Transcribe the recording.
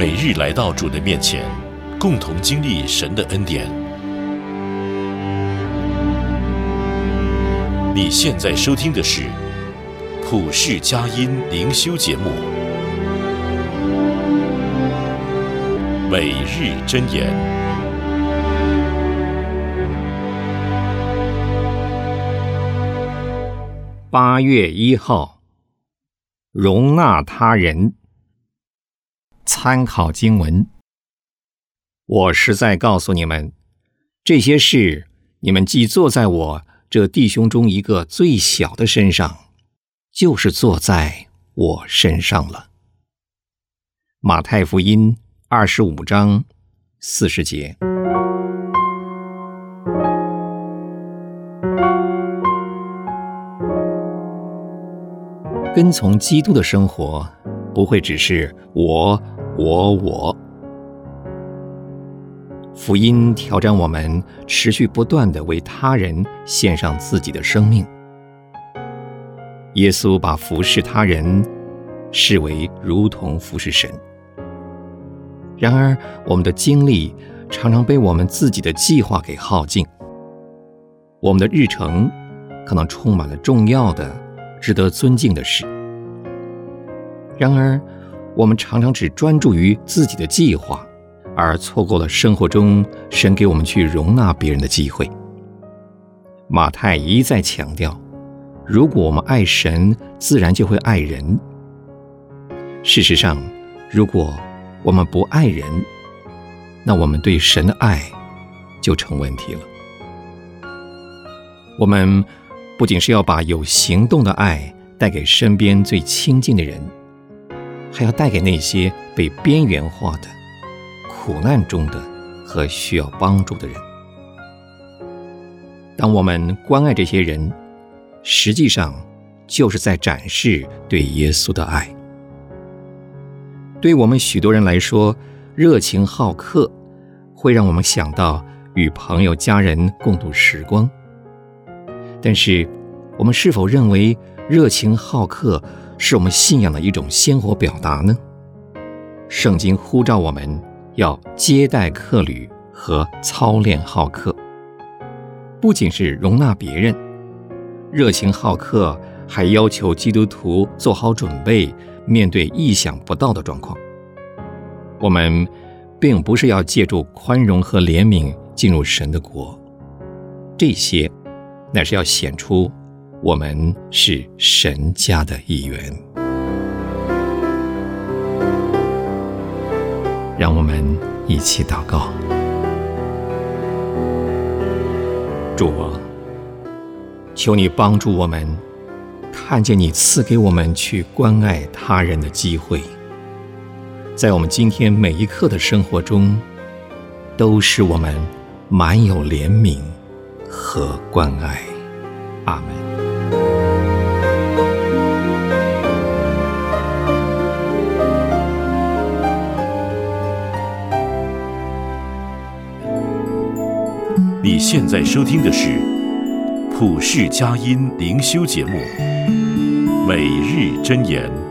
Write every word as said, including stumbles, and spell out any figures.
每日来到主的面前，共同经历神的恩典。你现在收听的是普世佳音灵修节目，每日箴言。 八月一号，容纳他人。参考经文：我实在告诉你们，这些事你们既做在我这弟兄中一个最小的身上，就是做在我身上了。马太福音二十五章四十节。跟从基督的生活，不会只是我、我、我。福音挑战我们持续不断地为他人献上自己的生命。耶稣把服侍他人视为如同服侍神。然而，我们的精力常常被我们自己的计划给耗尽。我们的日程可能充满了重要的、值得尊敬的事。然而，我们常常只专注于自己的计划，而错过了生活中神给我们去容纳别人的机会。马太一再强调，如果我们爱神，自然就会爱人。事实上，如果我们不爱人，那我们对神的爱就成问题了。我们不仅是要把有行动的爱带给身边最亲近的人，还要带给那些被边缘化的、苦难中的和需要帮助的人。当我们关爱这些人，实际上就是在展示对耶稣的爱。对我们许多人来说，热情好客会让我们想到与朋友家人共度时光。但是，我们是否认为热情好客是我们信仰的一种鲜活表达呢？圣经呼召我们要接待客旅和操练好客，不仅是容纳别人，热情好客还要求基督徒做好准备，面对意想不到的状况。我们并不是要借助宽容和怜悯进入神的国，这些乃是要显出我们是神家的一员。让我们一起祷告。主啊，求你帮助我们看见你赐给我们去关爱他人的机会，在我们今天每一刻的生活中，都使我们满有怜悯和关爱。阿们。 你现在收听的是普世佳音灵修节目，每日箴言。